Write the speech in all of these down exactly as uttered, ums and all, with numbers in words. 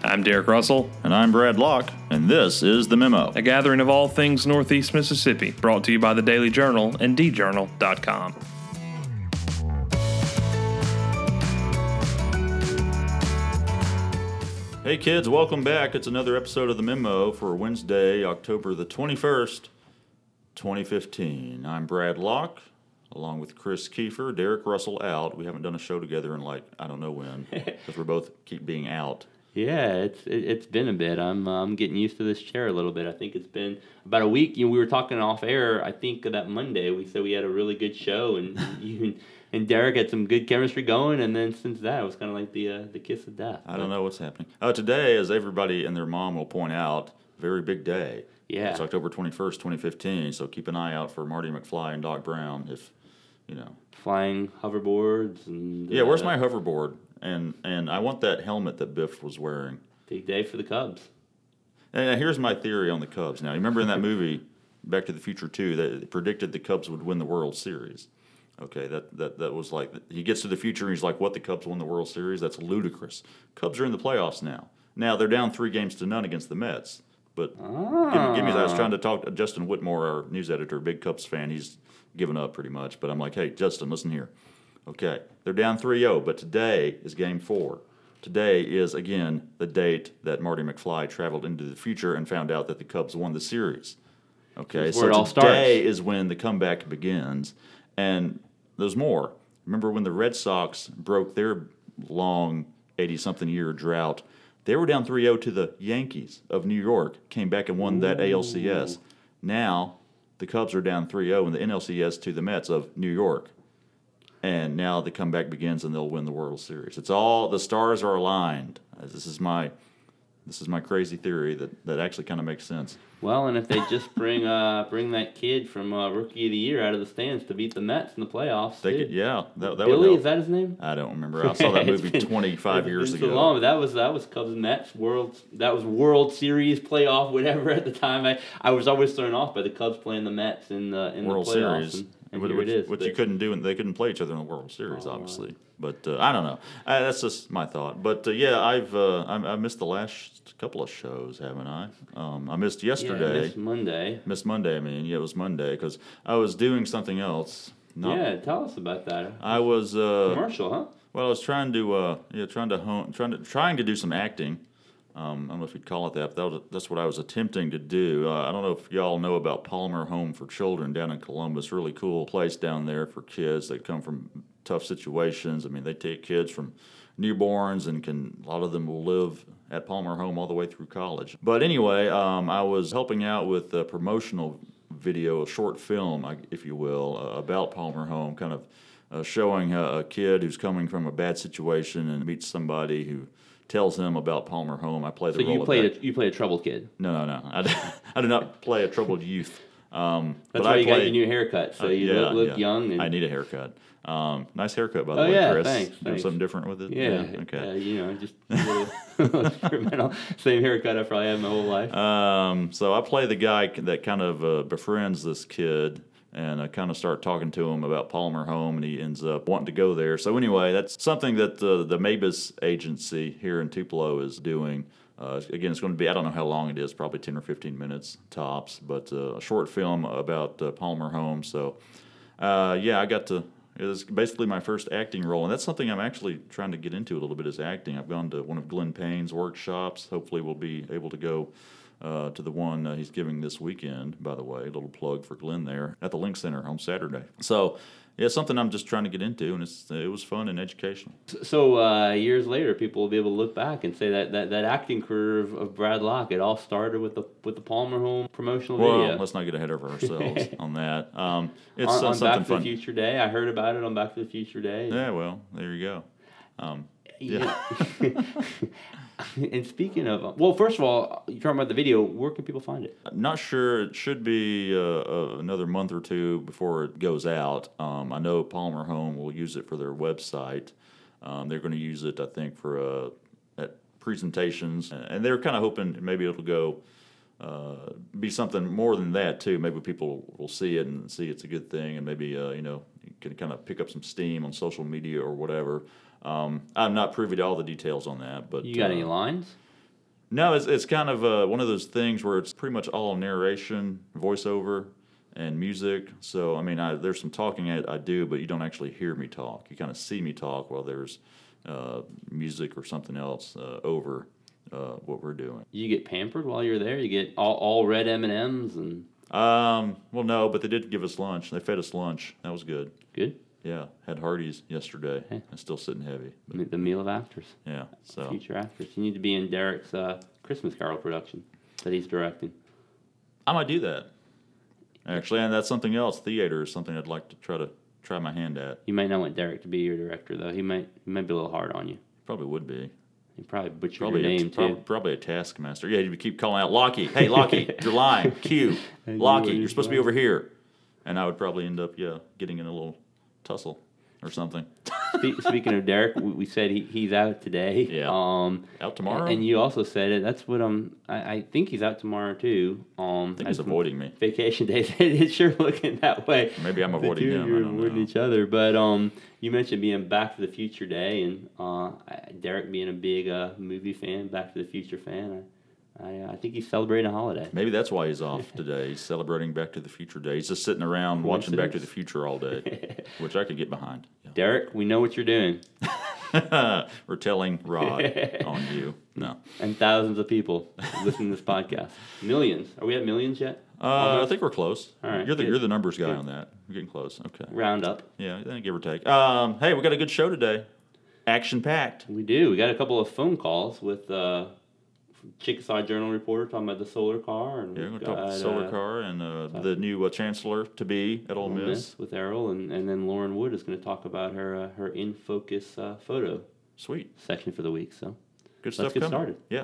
I'm Derek Russell. And I'm Brad Locke, and this is The Memo. A gathering of all things Northeast Mississippi, brought to you by the Daily Journal and d journal dot com. Hey kids, welcome back. It's another episode of The Memo for Wednesday, October the twenty-first, twenty fifteen. I'm Brad Locke, along with Chris Kiefer, Derek Russell out. We haven't done a show together in like, I don't know when, because we're both keep being out. Yeah, it's it, it's been a bit. I'm uh, I'm getting used to this chair a little bit. I think it's been about a week. You know, we were talking off air. I think that Monday we said we had a really good show, and you and Derek had some good chemistry going. And then since that, it was kind of like the uh, the kiss of death. I don't know what's happening. Uh, today, as everybody and their mom will point out, very big day. Yeah, it's October twenty-first, twenty fifteen. So keep an eye out for Marty McFly and Doc Brown. If you know, flying hoverboards and yeah. Where's uh, my hoverboard? And and I want that helmet that Biff was wearing. Big day for the Cubs. And here's my theory on the Cubs. Now, you remember in that movie, Back to the Future two, that it predicted the Cubs would win the World Series. Okay, that, that, that was like, he gets to the future and he's like, what, the Cubs won the World Series? That's ludicrous. Cubs are in the playoffs now. Now, they're down three games to none against the Mets. But ah. give, me, give me that. I was trying to talk to Justin Whitmore, our news editor, big Cubs fan. He's given up pretty much. But I'm like, hey, Justin, listen here. Okay, they're down three oh, but today is game four. Today is, again, the date that Marty McFly traveled into the future and found out that the Cubs won the series. Okay, so today starts. is when the comeback begins. And there's more. Remember when the Red Sox broke their long eighty-something year drought? They were down three oh to the Yankees of New York, came back and won Ooh. that A L C S. Now, the Cubs are down three oh in the N L C S to the Mets of New York. And now the comeback begins, and they'll win the World Series. It's all, the stars are aligned. This is my, this is my crazy theory that, that actually kind of makes sense. Well, and if they just bring uh bring that kid from uh, Rookie of the Year out of the stands to beat the Mets in the playoffs, they could, yeah, that, that Billy, would help. Is that his name? I don't remember. I saw that movie been, twenty-five years been ago. So long, but that was that was Cubs Mets World. That was World Series playoff, whatever at the time. I, I was always thrown off by the Cubs playing the Mets in the in World the playoffs. Series. And, and which, here it is. Which but, you couldn't do, and they couldn't play each other in the World Series, oh, obviously. Right. But uh, I don't know. Uh, that's just my thought. But uh, yeah, I've uh, I, I missed the last couple of shows, haven't I? Um, I missed yesterday. Yeah, missed Monday. Missed Monday. I mean, yeah, it was Monday because I was doing something else. Not, yeah, tell us about that. I was uh, commercial, huh? Well, I was trying to uh, yeah, trying to hone, trying to trying to do some acting. Um, I don't know if you'd call it that, but that was, that's what I was attempting to do. Uh, I don't know if y'all know about Palmer Home for Children down in Columbus. Really cool place down there for kids that come from tough situations. I mean, they take kids from newborns and can, a lot of them will live at Palmer Home all the way through college. But anyway, um, I was helping out with a promotional video, a short film, if you will, uh, about Palmer Home, kind of uh, showing a, a kid who's coming from a bad situation and meets somebody who tells him about Palmer Home. I play the so role you of played that. a, you play a troubled kid. No, no, no. I, do, I do not play a troubled youth. Um, That's but why I you play, got your new haircut, so uh, you yeah, look, look yeah. young. And I need a haircut. Um, nice haircut, by the oh, way, yeah, Chris. thanks, Doing thanks. something different with it? Yeah, yeah okay. Uh, you know, just a little experimental. Same haircut I probably had my whole life. Um, so I play the guy that kind of uh, befriends this kid, and I kind of start talking to him about Palmer Home, and he ends up wanting to go there. So anyway, that's something that uh, the Mabus agency here in Tupelo is doing. Uh, again, it's going to be, I don't know how long it is, probably ten or fifteen minutes tops, but uh, a short film about uh, Palmer Home. So, uh, yeah, I got to, it was basically my first acting role, and that's something I'm actually trying to get into a little bit is acting. I've gone to one of Glenn Payne's workshops. Hopefully we'll be able to go uh, to the one uh, he's giving this weekend, by the way, a little plug for Glenn there, at the Link Center on Saturday. So, yeah, it's something I'm just trying to get into, and it's it was fun and educational. So uh, years later, people will be able to look back and say that, that, that acting career of, of Brad Locke, it all started with the with the Palmer Home promotional well, video. Well, let's not get ahead of ourselves on that. Um, it's on, uh, on something Back to fun. the Future Day, I heard about it on Back to the Future Day. Yeah, well, there you go. Um, yeah. And speaking of, well, first of all, you're talking about the video. Where can people find it? I'm not sure. It should be uh, uh, another month or two before it goes out. Um, I know Palmer Home will use it for their website. Um, they're going to use it, I think, for uh, at presentations, and they're kind of hoping maybe it'll go uh, be something more than that too. Maybe people will see it and see it's a good thing, and maybe uh, you know you can kind of pick up some steam on social media or whatever. Um, I'm not privy to all the details on that, but you got uh, any lines? No, it's it's kind of uh, one of those things where it's pretty much all narration, voiceover, and music. So I mean, I, there's some talking I, I do, but you don't actually hear me talk. You kind of see me talk while there's uh, music or something else uh, over uh, what we're doing. You get pampered while you're there. You get all, all red M and M's and. Um. Well, no, but they did give us lunch. They fed us lunch. That was good. Good. Yeah, had Hardee's yesterday. Hey. I'm still sitting heavy. The meal of afters. Yeah. So Future afters. You need to be in Derek's uh, Christmas Carol production that he's directing. I might do that. Actually, and that's something else. Theater is something I'd like to try to try my hand at. You might not want Derek to be your director though. He might he might be a little hard on you. Probably would be. He probably butchered Probably your a, name prob- too. Probably a taskmaster. Yeah, you'd keep calling out Lockie. Hey, Lockie, you're lying. Q. Lockie, you're supposed to be over here. And I would probably end up, yeah, getting in a little tussle or something. Spe- Speaking of Derek, we, we said he, he's out today. Yeah. Um, Out tomorrow? And you also said it. That's what um I, I think he's out tomorrow too. Um, I think he's avoiding me. Vacation days. It's sure looking that way. Maybe I'm avoiding the two him. of you I are don't avoiding know. each other. But um, you mentioned being Back to the Future Day, and uh, Derek being a big uh movie fan, Back to the Future fan. I I, I think he's celebrating a holiday. Maybe that's why he's off today. He's celebrating Back to the Future Day. He's just sitting around watching Back to the Future all day, which I could get behind. Yeah. Derek, we know what you're doing, We're telling Rod on you. No. and thousands of people listening to this podcast. Millions. Are we at millions yet? Uh, I think we're close. All right, You're the good. you're the numbers guy Good. on that. We're getting close. Okay. Round up. Yeah, eh, give or take. Um, hey, we got a good show today. Action packed. We do. We got a couple of phone calls with uh, Chickasaw Journal reporter talking about the solar car, and Yeah, we're we've going to talk about the got, solar uh, car and uh, the new uh, chancellor to be at Ole Ole Miss. Miss with Errol, and, and then Lauren Wood is going to talk about her uh, her in focus uh, photo Sweet. section for the week. So Good stuff let's get coming. started. Yeah.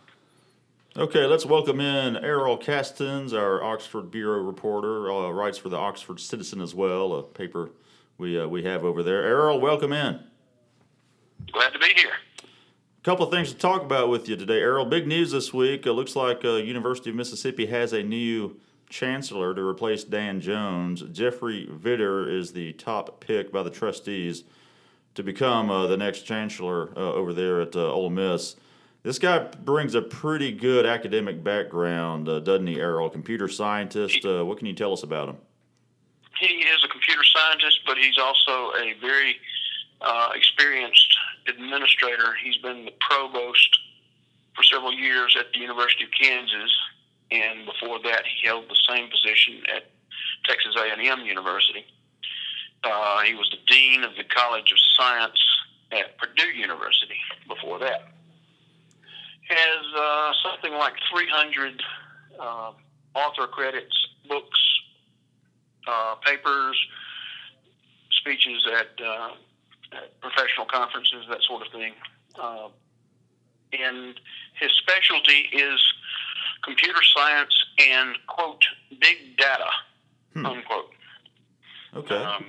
Okay, let's welcome in Errol Castens, our Oxford Bureau reporter, uh, writes for the Oxford Citizen as well, a paper we uh, we have over there. Errol, welcome in. Glad to be here. A couple of things to talk about with you today, Errol. Big news this week. It looks like uh, University of Mississippi has a new chancellor to replace Dan Jones. Jeffrey Vitter is the top pick by the trustees to become uh, the next chancellor uh, over there at uh, Ole Miss. This guy brings a pretty good academic background, uh, doesn't he, Errol? Computer scientist. Uh, what can you tell us about him? He is a computer scientist, but he's also a very uh, experienced administrator. He's been the provost for several years at the University of Kansas, and before that he held the same position at Texas A and M University. Uh, he was the dean of the College of Science at Purdue University before that. Has uh, something like three hundred uh, author credits, books, uh, papers, speeches at, uh, at professional conferences, that sort of thing. Uh, and his specialty is computer science and, quote, big data, Hmm. unquote. Okay. Um,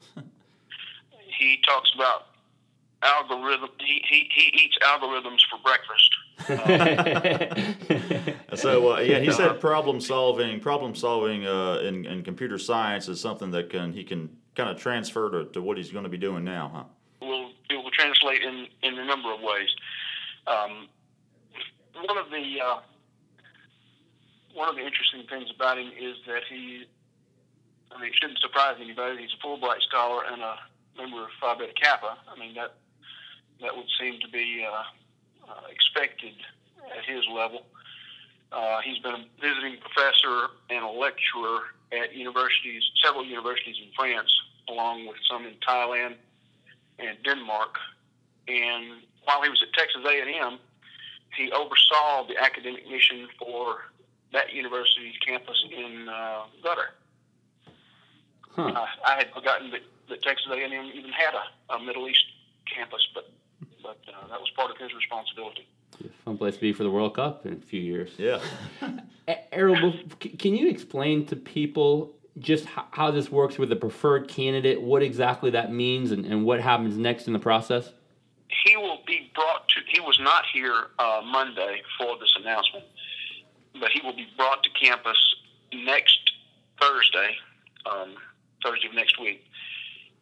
he talks about algorithm. He, he, he eats algorithms for breakfast. So uh, yeah, he said problem solving, problem solving uh, in, in computer science is something that can he can kind of transfer to, to what he's going to be doing now, huh? Will it will translate in, in a number of ways. Um, one of the uh, one of the interesting things about him is that he, I mean, it shouldn't surprise anybody. He's a Fulbright scholar and a member of Phi Beta Kappa. I mean that that would seem to be uh, uh, expected at his level. Uh, he's been a visiting professor and a lecturer at universities, several universities in France, along with some in Thailand and Denmark. And while he was at Texas A and M, he oversaw the academic mission for that university's campus in uh, Qatar. Huh. Uh, I had forgotten that, that Texas A and M even had a, a Middle East campus, but but uh, that was part of his responsibility. Fun place to be for the World Cup in a few years. Yeah. Errol, can you explain to people just how this works with the preferred candidate, what exactly that means, and, and what happens next in the process? He will be brought to, he was not here uh, Monday for this announcement, but he will be brought to campus next Thursday, um, Thursday of next week.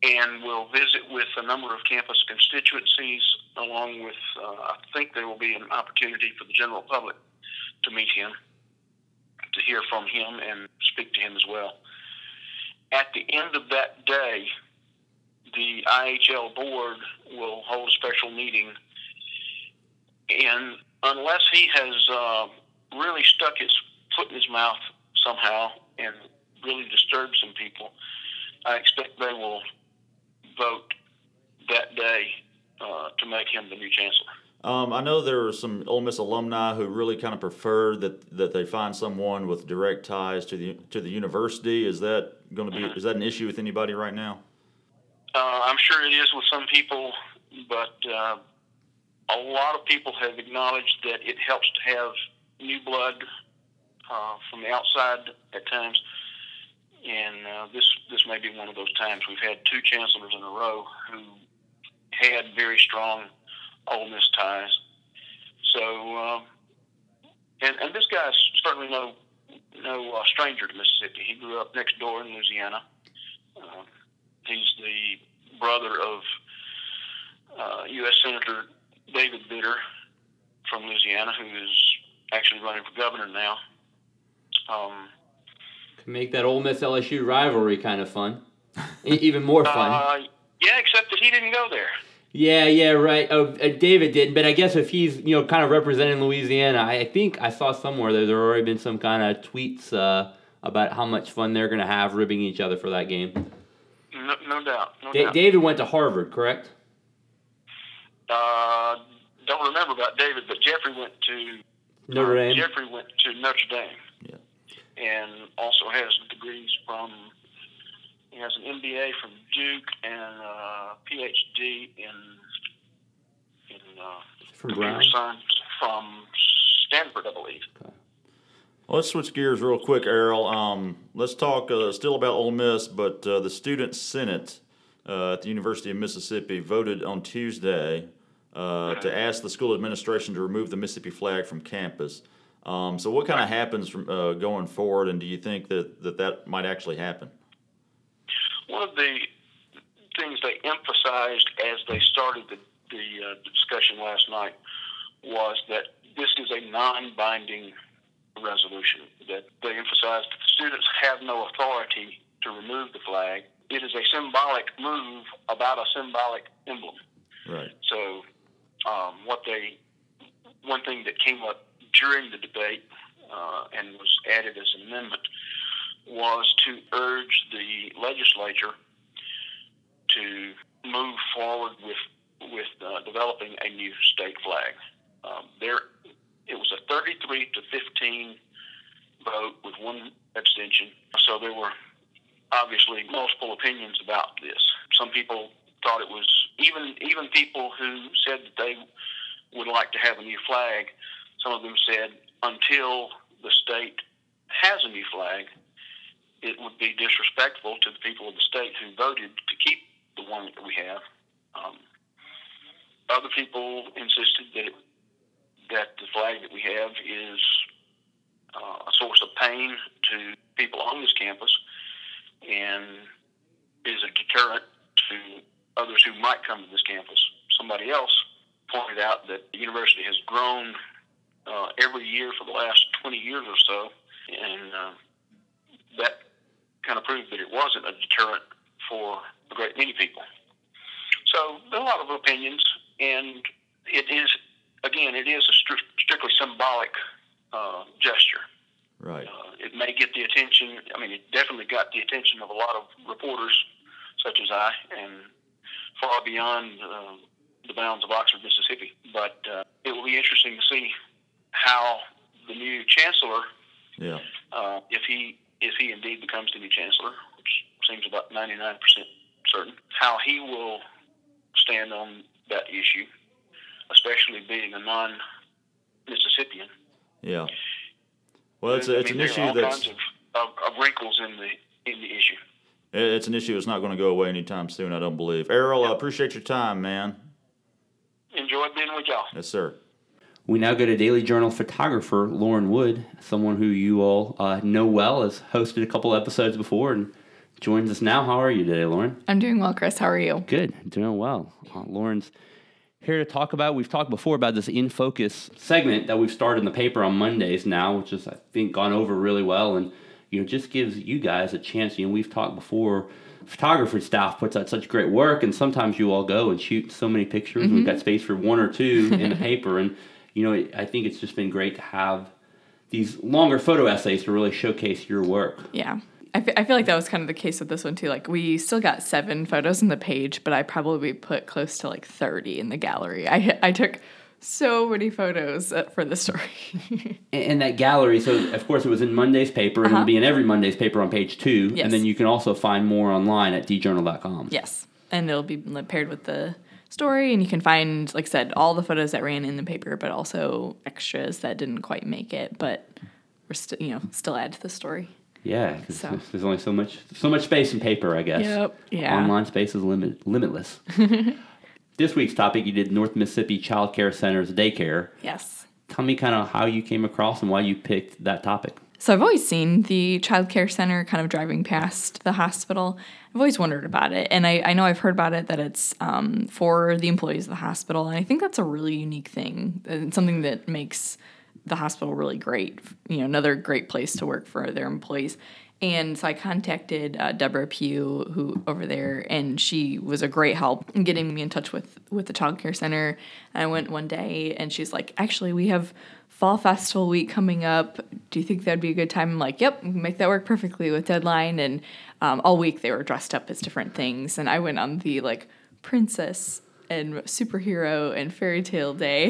and will visit with a number of campus constituencies, along with, uh, I think there will be an opportunity for the general public to meet him, to hear from him and speak to him as well. At the end of that day, the I H L board will hold a special meeting, and unless he has uh, really stuck his foot in his mouth somehow and really disturbed some people, I expect they will vote that day uh, to make him the new chancellor. Um, I know there are some Ole Miss alumni who really kind of prefer that, that they find someone with direct ties to the to the university. Is that going to be Mm-hmm. is that an issue with anybody right now? Uh, I'm sure it is with some people, but uh, a lot of people have acknowledged that it helps to have new blood uh, from the outside at times, and uh, this this may be one of those times. We've had two chancellors in a row who had very strong Ole Miss ties. So, uh, and and this guy's certainly no no uh, stranger to Mississippi. He grew up next door in Louisiana. Uh, he's the brother of uh, U S Senator David Bitter from Louisiana, who is actually running for governor now. Um, Can make that Ole Miss L S U rivalry kind of fun, E- even more fun. uh, yeah, except that he didn't go there. Yeah, yeah, right. Oh, uh, David did, but I guess if he's you know kind of representing Louisiana, I, I think I saw somewhere that there have already been some kind of tweets uh, about how much fun they're going to have ribbing each other for that game. No, no doubt. No Da- doubt. David went to Harvard, correct? Uh, don't remember about David, but Jeffrey went to Notre uh, Dame. Jeffrey went to Notre Dame. Yeah. And also has degrees from. He has an M B A from Duke and a P H D in in uh, From computer Brown. science from Stanford, I believe. Well, let's switch gears real quick, Errol. Um, let's talk uh, still about Ole Miss, but uh, the Student Senate uh, at the University of Mississippi voted on Tuesday uh, to ask the school administration to remove the Mississippi flag from campus. Um, so what kind of happens from uh, going forward, and do you think that, that that might actually happen? One of the things they emphasized as they started the, the, uh, the discussion last night was that this is a non-binding resolution, that they emphasized that the students have no authority to remove the flag. It is a symbolic move about a symbolic emblem. Right. So um, what they, one thing that came up during the debate uh, and was added as an amendment was to urge the legislature to move forward with with uh, developing a new state flag. Um, there, it was a thirty-three to fifteen vote with one abstention. So there were obviously multiple opinions about this. Some people thought it was even even people who said that they would like to have a new flag. Some of them said until the state has a new flag, it would be disrespectful to the people of the state who voted to keep the one that we have. Um, other people insisted that it, that the flag that we have is uh, a source of pain to people on this campus and is a deterrent to others who might come to this campus. Somebody else pointed out that the university has grown uh, every year for the last twenty years or so, and uh, that kind of proved that it wasn't a deterrent for a great many people. So there are a lot of opinions, and it is, again, it is a stri- strictly symbolic uh, gesture. Right. Uh, it may get the attention, I mean, it definitely got the attention of a lot of reporters such as I, and far beyond uh, the bounds of Oxford, Mississippi. But uh, it will be interesting to see how the new chancellor, Yeah. uh, if he if he indeed becomes the new chancellor, which seems about ninety-nine percent certain, how he will stand on that issue, especially being a non-Mississippian. Yeah. Well, it's, a, I it's mean, an there issue are all that's kinds of, of, of wrinkles in the in the issue. it's an issue that's not going to go away anytime soon, I don't believe. Errol, I appreciate your time, man. Enjoyed being with y'all. Yes, sir. We now go to Daily Journal photographer Lauren Wood, someone who you all uh, know well, has hosted a couple episodes before and joins us now. How are you today, Lauren? I'm doing well, Chris. How are you? Good, doing well. Uh, Lauren's here to talk about, we've talked before about this In Focus segment that we've started in the paper on Mondays now, which has, I think, gone over really well, and you know, just gives you guys a chance. You know, we've talked before, photography staff puts out such great work, and sometimes you all go and shoot so many pictures. Mm-hmm. We've got space for one or two in the paper, and you know, I think it's just been great to have these longer photo essays to really showcase your work. Yeah. I, f- I feel like that was kind of the case with this one too. Like, we still got seven photos in the page, but I probably put close to like thirty in the gallery. I I took so many photos uh, for the story. and, and that gallery, so of course it was in Monday's paper, and uh-huh. it'll be in every Monday's paper on page two, yes. and then you can also find more online at d journal dot com. Yes, and it'll be paired with the story, and you can find, like I said, all the photos that ran in the paper, but also extras that didn't quite make it, but we're still, you know, still add to the story. Yeah, because so. there's only so much so much space in paper, I guess. Yep. Yeah. Online space is limit, limitless. This week's topic, you did North Mississippi Child Care Center's daycare. Yes. Tell me kind of how you came across and why you picked that topic. So I've always seen the Child Care Center kind of driving past the hospital. I've always wondered about it, and I, I know I've heard about it, that it's um, for the employees of the hospital, and I think that's a really unique thing, and something that makes the hospital really great, you know, another great place to work for their employees. And so I contacted uh, Deborah Pugh, who over there, and she was a great help in getting me in touch with, with the Child Care Center. And I went one day, and she's like, actually, we have Fall Festival Week coming up. Do you think that'd be a good time? I'm like, yep, we can make that work perfectly with deadline. And um, all week they were dressed up as different things. And I went on the, like, princess and superhero and fairy tale day.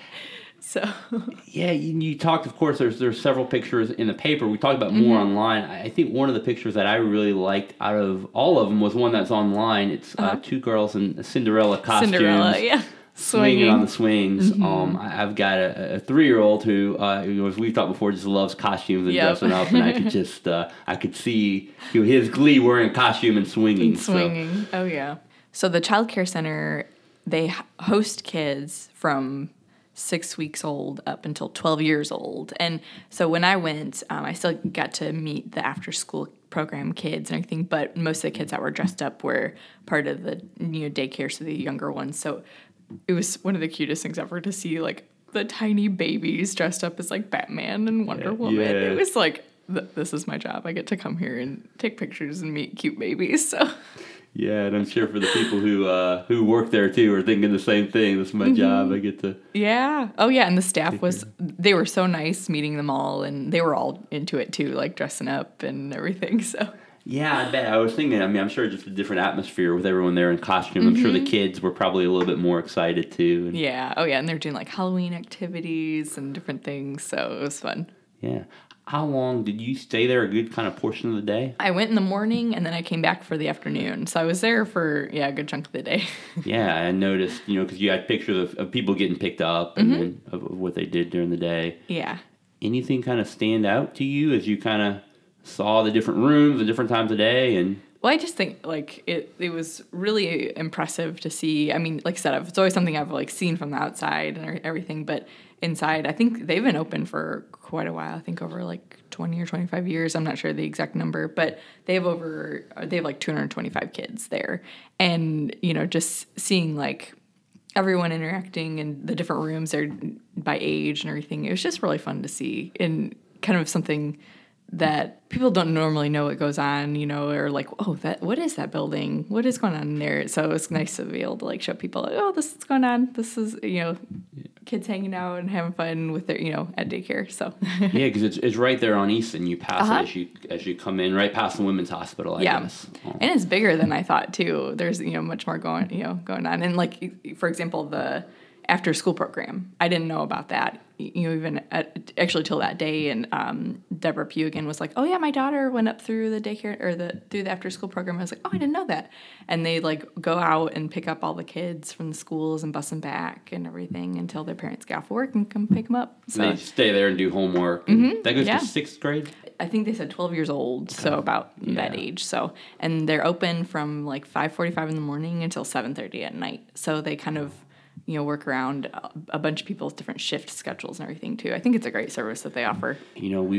So yeah, you, you talked. Of course, there's there's several pictures in the paper. We talked about more mm-hmm. online. I think one of the pictures that I really liked out of all of them was one that's online. It's uh-huh. uh, two girls in Cinderella costumes, Cinderella, yeah, swinging, swinging on the swings. Mm-hmm. Um, I, I've got a, a three-year-old who, uh, who, as we've talked before, just loves costumes and yep. dressing up, and I could just uh, I could see you know, his glee wearing a costume and swinging. And swinging, so. Oh yeah. So the Child Care Center, they host kids from six weeks old up until twelve years old. And so when I went, um, I still got to meet the after school program kids and everything, but most of the kids that were dressed up were part of the, you know, daycare, so the younger ones. So it was one of the cutest things ever to see, like, the tiny babies dressed up as, like, Batman and Wonder yeah, Woman. Yeah. It was like, th- this is my job. I get to come here and take pictures and meet cute babies, so... Yeah, and I'm sure for the people who uh, who work there too are thinking the same thing. This is my mm-hmm. job. I get to. Yeah. Oh yeah, and the staff was they were so nice meeting them all, and they were all into it too, like dressing up and everything. So. Yeah, I bet. I was thinking. I mean, I'm sure just a different atmosphere with everyone there in costume. Mm-hmm. I'm sure the kids were probably a little bit more excited too. And yeah. Oh yeah, and they're doing like Halloween activities and different things, so it was fun. Yeah. How long did you stay there? A good kind of portion of the day? I went in the morning, and then I came back for the afternoon. So I was there for, yeah, a good chunk of the day. Yeah, I noticed, you know, because you had pictures of, of people getting picked up and, mm-hmm. and of, of what they did during the day. Yeah. Anything kind of stand out to you as you kind of saw the different rooms at different times of day? And well, I just think, like, it it was really impressive to see. I mean, like I said, it's always something I've, like, seen from the outside and everything, but inside, I think they've been open for quite a while. I think over, like, twenty or twenty-five years. I'm not sure the exact number, but they have over, they have, like, two hundred twenty-five kids there. And, you know, just seeing, like, everyone interacting in the different rooms, they're by age and everything, it was just really fun to see, and kind of something that people don't normally know what goes on, you know, or like, oh, that what is that building? What is going on in there? So it's nice to be able to, like, show people, like, oh, this is going on. This is, you know, kids hanging out and having fun with their, you know, at daycare. So yeah, because it's it's right there on Easton. You pass uh-huh. it as you as you come in, right past the women's hospital. I yeah, guess. Oh. And it's bigger than I thought too. There's, you know, much more going, you know, going on. And like, for example, the after school program, I didn't know about that, you know, even at, actually till that day. And um, Deborah Pugh again was like, oh yeah, my daughter went up through the daycare or the through the after school program. I was like, oh, I didn't know that. And they like go out and pick up all the kids from the schools and bus them back and everything until their parents get off work and come pick them up. So they stay there and do homework. Mm-hmm. That goes yeah. to sixth grade? I think they said twelve years old, so about yeah. that age. So, and they're open from like five forty-five in the morning until seven thirty at night. So they kind of, you know, work around a bunch of people's different shift schedules and everything too. I think it's a great service that they offer. You know, we've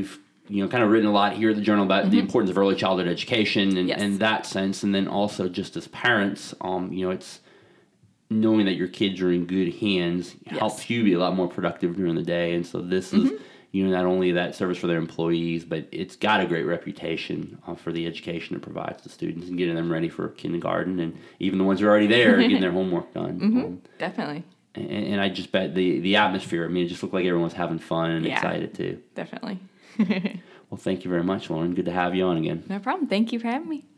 you know, kind of written a lot here at the Journal about mm-hmm. the importance of early childhood education and, yes. and that sense. And then also just as parents, um, you know, it's knowing that your kids are in good hands yes. helps you be a lot more productive during the day. And so this mm-hmm. is, you know, not only that service for their employees, but it's got a great reputation uh, for the education it provides to students and getting them ready for kindergarten, and even the ones who are already there getting their homework done. Mm-hmm. Um, Definitely. And, and I just bet the, the atmosphere, I mean, it just looked like everyone was having fun and yeah, excited too. Definitely. Well, thank you very much, Lauren. Good to have you on again. No problem. Thank you for having me.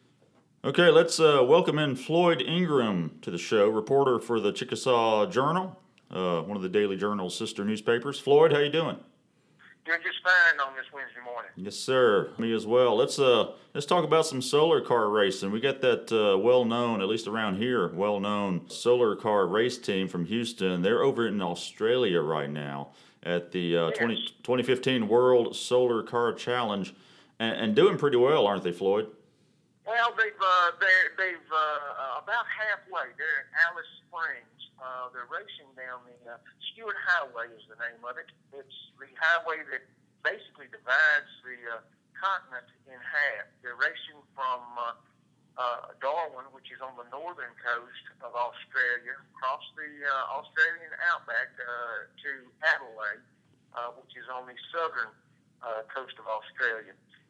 Okay, let's uh, welcome in Floyd Ingram to the show, reporter for the Chickasaw Journal, uh, one of the Daily Journal's sister newspapers. Floyd, how you doing? Doing just fine on this Wednesday morning. Yes, sir. Me as well. Let's uh let's talk about some solar car racing. We got that uh, well-known, at least around here, well-known solar car race team from Houston. They're over in Australia right now at the uh, yes. twenty, twenty fifteen World Solar Car Challenge, and, and doing pretty well, aren't they, Floyd? Well, they've uh, they're they've uh, about halfway. They're in Alice Springs. Uh, they're racing down the uh, Stewart Highway is the name of it. It's the highway that basically divides the uh, continent in half. They're racing from uh, uh, Darwin, which is on the northern coast of Australia, across the uh, Australian outback uh, to Adelaide, uh, which is on the southern uh, coast of Australia.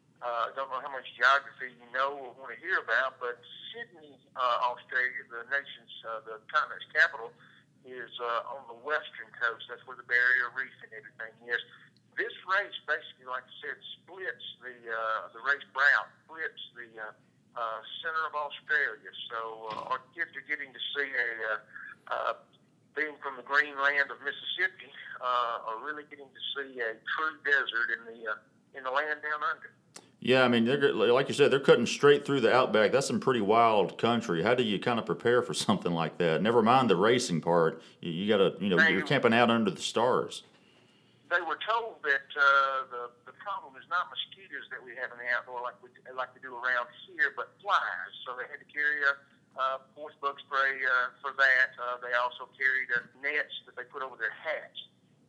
I uh, don't know how much geography you know or want to hear about, but Sydney, uh, Australia, the nation's, uh, the continent's capital, is uh, on the western coast. That's where the Barrier Reef and everything is. This race basically, like I said, splits the uh, the race route, splits the uh, uh, center of Australia. So uh, our kids are getting to see a, uh, uh, being from the green land of Mississippi, uh, are really getting to see a true desert in the uh, in the land down under. Yeah, I mean, they're, like you said, they're cutting straight through the outback. That's some pretty wild country. How do you kind of prepare for something like that? Never mind the racing part. You, you got to, you know, they, you're camping out under the stars. They were told that uh, the the problem is not mosquitoes that we have in the outdoor like we like we do around here, but flies. So they had to carry a uh, force bug spray uh, for that. Uh, they also carried uh, nets that they put over their hats.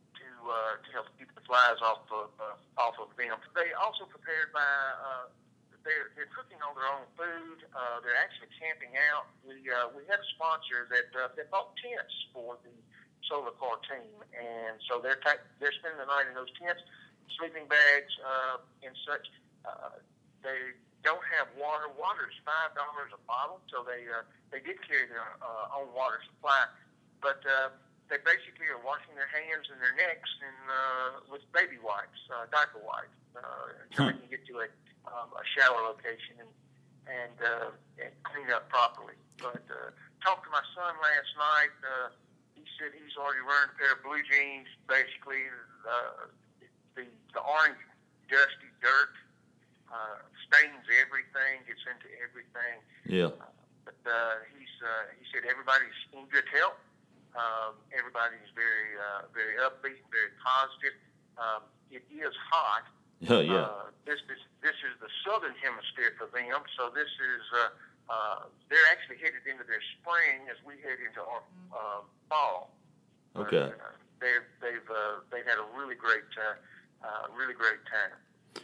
Uh, to help keep the flies off of uh, off of them. They also prepared by uh, they're they're cooking all their own food. Uh, they're actually camping out. We uh, we had a sponsor that uh, that bought tents for the solar car team, and so they're t- they're spending the night in those tents, sleeping bags uh, and such. Uh, they don't have water. Water is five dollars a bottle, so they uh, they did carry their uh, own water supply, but. Uh, They basically are washing their hands and their necks and uh, with baby wipes, uh, diaper wipes, uh, until they can get to a, um, a shower location and and, uh, and clean up properly. But uh, talked to my son last night. Uh, he said he's already learned a pair of blue jeans. Basically, uh, the the orange dusty dirt uh, stains everything, gets into everything. Yeah. Uh, but uh, he's uh, he said everybody's in good health. Um, everybody's very, uh, very upbeat, very positive. Um, it is hot. Yeah, yeah. Uh, this is this is the southern hemisphere for them, so this is uh, uh, they're actually headed into their spring as we head into our uh, fall. Okay. But, uh, they've they've uh, they've had a really great, uh, uh, really great time.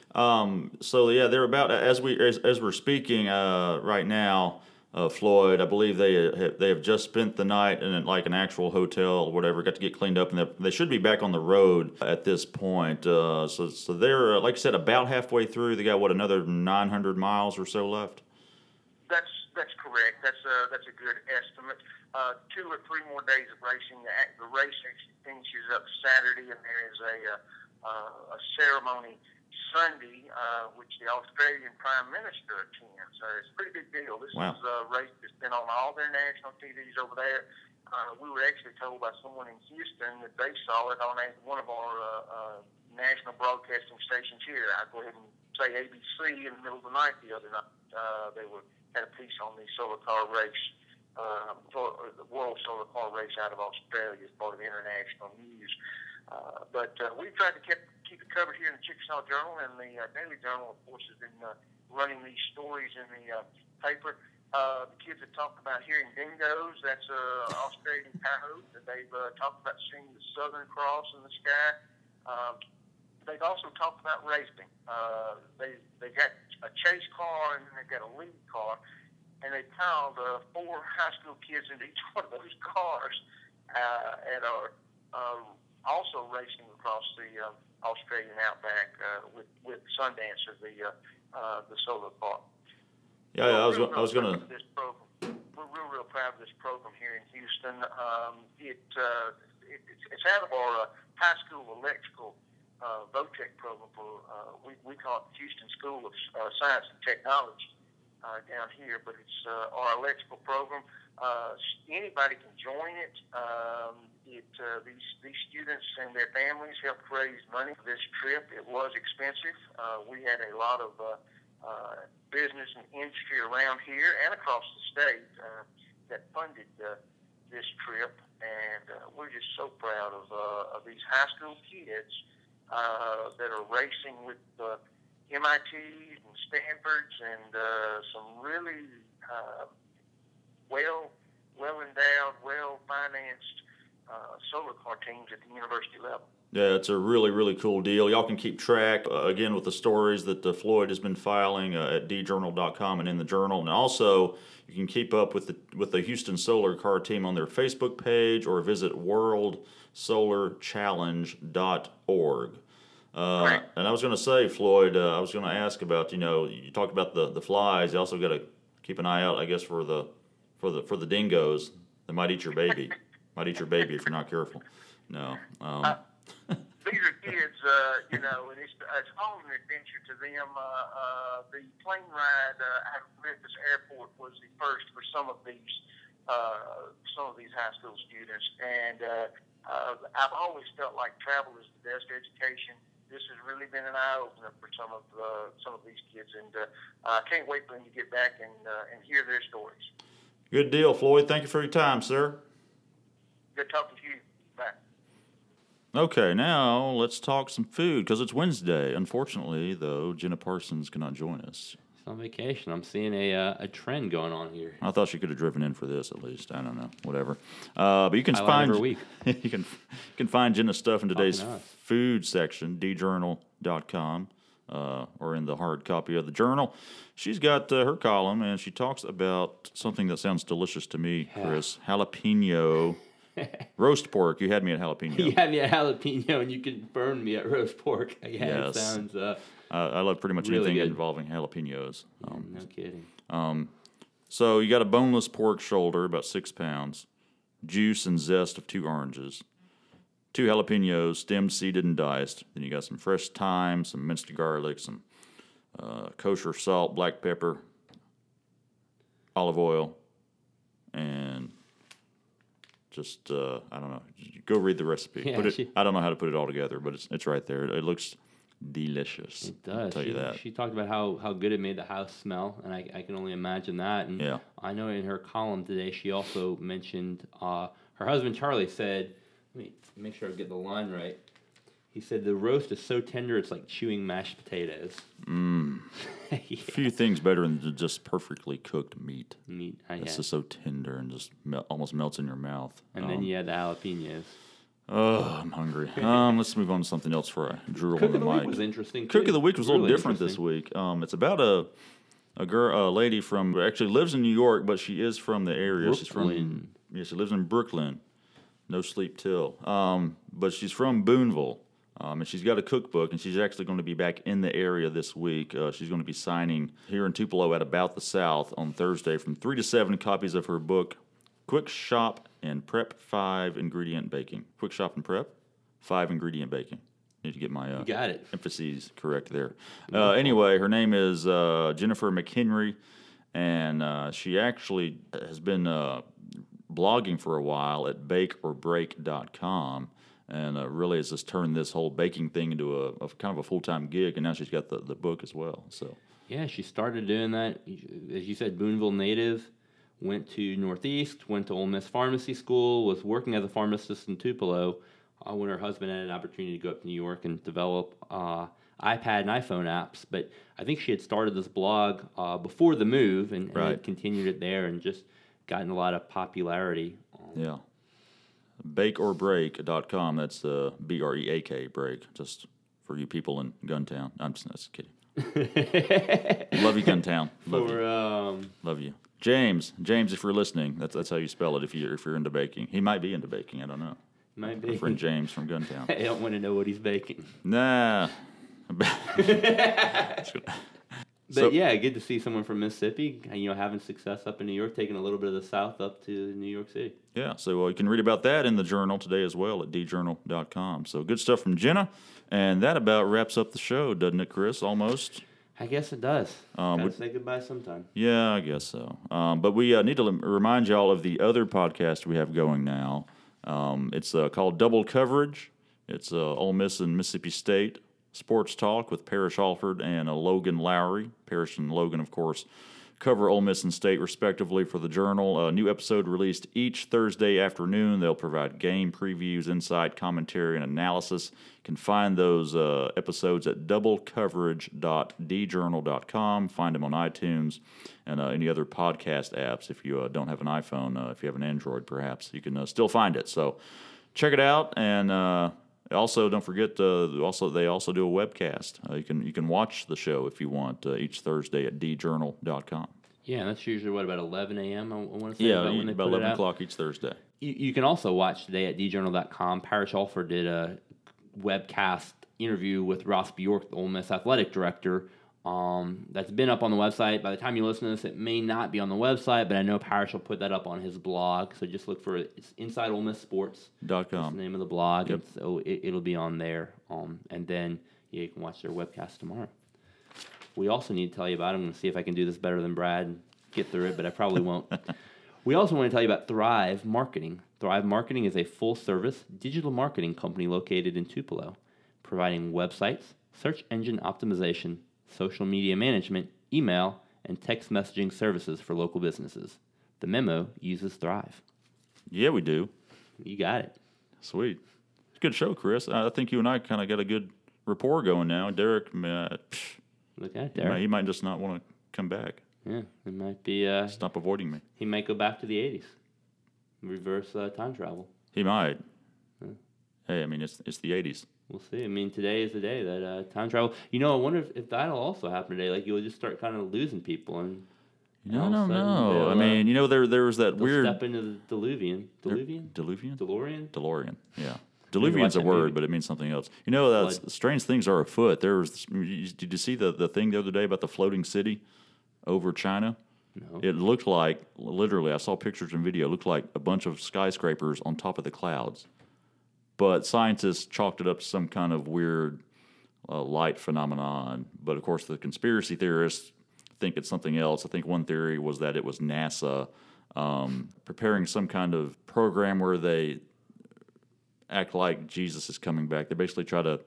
Um. So yeah, they're about as we as, as we're speaking uh, right now. Uh, Floyd, I believe they have, they have just spent the night in like an actual hotel or whatever, got to get cleaned up, and they should be back on the road at this point. Uh, so so they're, uh, like I said, about halfway through. They got, what, another nine hundred miles or so left? That's that's correct. That's a, that's a good estimate. Uh, two or three more days of racing. The, the race actually finishes up Saturday, and there is a, uh, uh, a ceremony Sunday, uh, which the Australian Prime Minister attends. Uh, it's a pretty big deal. This wow. is a race that's been on all their national T Vs over there. Uh, we were actually told by someone in Houston that they saw it on a, one of our uh, uh, national broadcasting stations here. I'd go ahead and say A B C in the middle of the night the other night. Uh, they were had a piece on the solar car race, uh, for, or the World Solar Car Race out of Australia as part of international news. Uh, but uh, we've tried to keep, keep it covered here in the Chickasaw Journal, and the uh, Daily Journal, of course, has been uh, running these stories in the uh, paper. Uh, the kids have talked about hearing dingoes. That's uh, Australian coyote. They've uh, talked about seeing the Southern Cross in the sky. Um, they also talked about racing. Uh, they they got a chase car and then they got a lead car, and they piled uh, four high school kids into each one of those cars, uh, and are uh, also racing across the uh, Australian outback uh, with with Sundancer, the uh, uh, the solar park. Yeah, yeah I was I was gonna. This program. We're real real proud of this program here in Houston. Um, it, uh, it it's, it's out of our uh, high school electrical uh, VOTEC program. For uh, we we call it the Houston School of uh, Science and Technology uh, down here, but it's uh, our electrical program. Uh, anybody can join it. Um, it uh, these these students and their families helped raise money for this trip. It was expensive. Uh, we had a lot of uh, uh, business and industry around here and across the state uh, that funded uh, this trip, and uh, we're just so proud of uh, of these high school kids uh, that are racing with uh, M I Ts and Stanfords and uh, some really uh, well well endowed, well financed uh, solar car teams at the university level. Yeah, it's a really, really cool deal. Y'all can keep track, uh, again, with the stories that uh, Floyd has been filing uh, at d journal dot com and in the Journal. And also, you can keep up with the with the Houston Solar Car Team on their Facebook page or visit world solar challenge dot org. Uh, Right. And I was going to say, Floyd, uh, I was going to ask about, you know, you talked about the, the flies. You also got to keep an eye out, I guess, for the for the for the dingoes that might eat your baby. Might eat your baby if you're not careful. No. Um, Uh, These are kids, uh, you know, and it's, it's all an adventure to them. Uh, uh, the plane ride uh, out of Memphis Airport was the first for some of these uh, some of these high school students, and uh, uh, I've always felt like travel is the best education. This has really been an eye opener for some of uh, some of these kids, and uh, I can't wait for them to get back and uh, and hear their stories. Good deal, Floyd. Thank you for your time, sir. Good talking to you. Bye. Okay, now let's talk some food because it's Wednesday. Unfortunately, though, Jenna Parsons cannot join us. She's on vacation. I'm seeing a uh, a trend going on here. I thought she could have driven in for this at least. I don't know, whatever. Uh, but you can Highlight find of her week. you can you can find Jenna's stuff in today's Fucking us. food section, d journal dot com, uh, or in the hard copy of the Journal. She's got uh, her column, and she talks about something that sounds delicious to me, Chris. Jalapeno roast pork. You had me at jalapeno. You had me at jalapeno, and you could burn me at roast pork. Yeah, Yes. it sounds uh, Uh, I love pretty much Really anything good. involving jalapenos. Um, no kidding. So you got a boneless pork shoulder, about six pounds, juice and zest of two oranges, two jalapenos, stemmed, seeded, and diced. Then you got some fresh thyme, some minced garlic, some uh, kosher salt, black pepper, olive oil, and just uh, I don't know. Go read the recipe. Yeah, put it. she- I don't know how to put it all together, but it's it's right there. It looks delicious. It does. I'll tell she, you that. She talked about how, how good it made the house smell, and I, I can only imagine that. And Yeah. I know in her column today, she also mentioned uh, her husband Charlie said, let me make sure I get the line right. He said the roast is so tender it's like chewing mashed potatoes. Mm. Yeah. Few things better than just perfectly cooked meat. Meat, I It's guess. just so tender and just mel- almost melts in your mouth. And um, then you had the jalapenos. Oh, I'm hungry. Um, let's move on to something else for I drool Cook on the of the week mic. was interesting. Cook too. of the week was a little Really different this interesting. week. Um, it's about a a girl, a lady from actually lives in New York, but she is from the area. She's from Brooklyn. yeah, she lives in Brooklyn. No sleep till. Um, but she's from Boonville. Um, and she's got a cookbook, and she's actually going to be back in the area this week. Uh, she's going to be signing here in Tupelo at About the South on Thursday from three to seven copies of her book, Quick Shop and Prep Five Ingredient Baking. Quick Shop and Prep, Five Ingredient Baking. Need to get my uh, You got it. emphases correct there. Uh, anyway, her name is uh, Jennifer McHenry, and uh, she actually has been uh, blogging for a while at bake or break dot com. And uh, really has just turned this whole baking thing into a, a kind of a full-time gig, and now she's got the, the book as well. So Yeah, she started doing that. As you said, Boonville native, went to Northeast, went to Ole Miss Pharmacy School, was working as a pharmacist in Tupelo uh, when her husband had an opportunity to go up to New York and develop uh, iPad and iPhone apps. But I think she had started this blog uh, before the move and, and Right. had continued it there and just gotten a lot of popularity. yeah, bake or break dot com. That's uh, B R E A K break, just for you people in Guntown. I'm just, just kidding. Love you, Guntown. Love For you. um, Love you. James. James, if you're listening, that's that's how you spell it if you're, if you're into baking. He might be into baking. I don't know. might Our be. friend James from Guntown. I don't want to know what he's baking. Nah. But So- yeah, good to see someone from Mississippi, you know, having success up in New York, taking a little bit of the South up to New York City. Yeah, so uh, you can read about that in the journal today as well at d journal dot com. So good stuff from Jenna. And that about wraps up the show, doesn't it, Chris? Almost. I guess it does. Um, Gotta would- say goodbye sometime. Yeah, I guess so. Um, but we uh, need to l- remind y'all of the other podcast we have going now. Um, it's uh, called Double Coverage. It's uh, Ole Miss and Mississippi State Sports Talk with Parrish Alford and uh, Logan Lowry. Parrish and Logan, of course, cover Ole Miss and State respectively for the Journal. A new episode released each Thursday afternoon. They'll provide game previews, insight, commentary, and analysis. You can find those uh, episodes at double coverage dot d journal dot com. Find them on iTunes and uh, any other podcast apps. If you uh, don't have an iPhone, uh, if you have an Android, perhaps you can uh, still find it. So check it out, and uh, also don't forget. Uh, also, they also do a webcast. Uh, you can you can watch the show if you want uh, each Thursday at d journal dot com. Yeah, that's usually, what, about eleven a.m., I, I want to say? Yeah, about when they about put it eleven out? o'clock each Thursday. You, you can also watch today at d journal dot com. Parrish Alford did a webcast interview with Ross Bjork, the Ole Miss athletic director. Um, that's been up on the website. By the time you listen to this, it may not be on the website, but I know Parrish will put that up on his blog. So just look for it. It's Inside Ole Miss Sports. Dot That's com. the name of the blog. Yep. And so it, it'll be on there. Um, and then yeah, you can watch their webcast tomorrow. We also need to tell you about, I'm going to see if I can do this better than Brad and get through it, but I probably won't. We also want to tell you about Thrive Marketing. Thrive Marketing is a full-service digital marketing company located in Tupelo, providing websites, search engine optimization, social media management, email, and text messaging services for local businesses. The memo uses Thrive. Yeah, we do. You got it. Sweet. It's a good show, Chris. I think you and I kind of got a good rapport going now. Derek, uh, psh, Look at it he, there. might, he might just not want to come back. Yeah, it might be. Uh, Stop avoiding me. he might go back to the eighties, reverse uh, time travel. He might. Hey, I mean, it's it's the eighties. We'll see. I mean, today is the day that uh, time travel. You know, I wonder if, if that'll also happen today. Like, you'll just start kind of losing people, and You know, I all of a don't sudden know. they'll, I uh, mean, you know, there there was that they'll weird step into the Diluvian. Diluvian? Diluvian. DeLorean? DeLorean. Yeah. watch Diluvian's a that word, movie. but it means something else. You know, that's, Flood. strange things are afoot. There was. Did you see the the thing the other day about the floating city over China? No. It looked like, literally, I saw pictures and video, it looked like a bunch of skyscrapers on top of the clouds. But scientists chalked it up to some kind of weird uh, light phenomenon. But of course, the conspiracy theorists think it's something else. I think one theory was that it was NASA um, preparing some kind of program where they act like Jesus is coming back. They basically try to,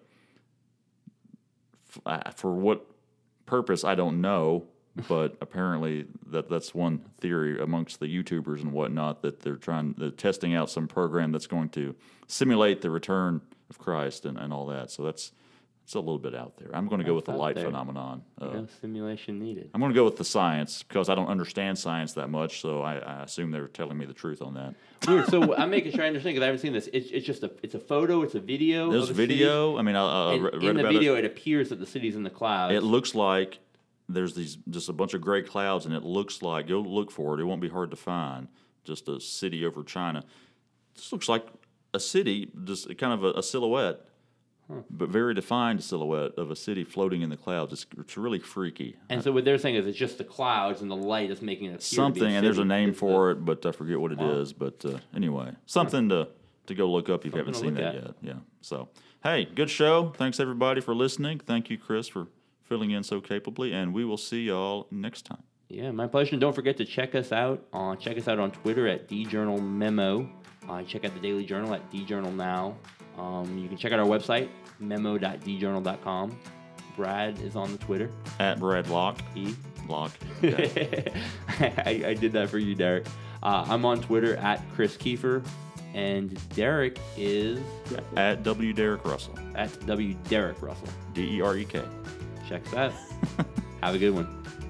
f- for what purpose, I don't know. But apparently that that's one theory amongst the YouTubers and whatnot, that they're trying they're testing out some program that's going to simulate the return of Christ and, and all that. So that's it's a little bit out there. I'm going to go with That's the out light there. phenomenon. Uh, No simulation needed. I'm going to go with the science because I don't understand science that much, so I, I assume they're telling me the truth on that. Weird. So I'm making sure I understand because I haven't seen this. It's, it's just a it's a photo. It's a video. There's of a city, video. I mean, I, I and re- read in the about video, it. it. appears that the city's in the clouds. It looks like there's these just a bunch of gray clouds, and it looks like, go look for it. It won't be hard to find. Just a city over China. This looks like a city, just kind of a, a silhouette, but very defined silhouette of a city floating in the clouds. It's, it's really freaky. And so what they're saying is it's just the clouds and the light is making it appear Something, to be a and there's a city. name It's for the- it, but I forget what it is. Wow. But uh, anyway, something to to go look up if you haven't Something seen to that look yet. Yeah. So, hey, good show. Thanks everybody for listening. Thank you, Chris, for filling in so capably, and we will see y'all next time. Yeah, my pleasure. And don't forget to check us out. On check us out on Twitter at djournalmemo. Uh, check out the Daily Journal at djournalnow. Um, you can check out our website, memo dot d journal dot com. Brad is on the Twitter. At Brad Locke. E. Locke. Okay. I, I did that for you, Derek. Uh, I'm on Twitter at Chris Kiefer. And Derek is At W. Derek Russell. at W. Derek Russell. D E R E K. Check us out. Have a good one.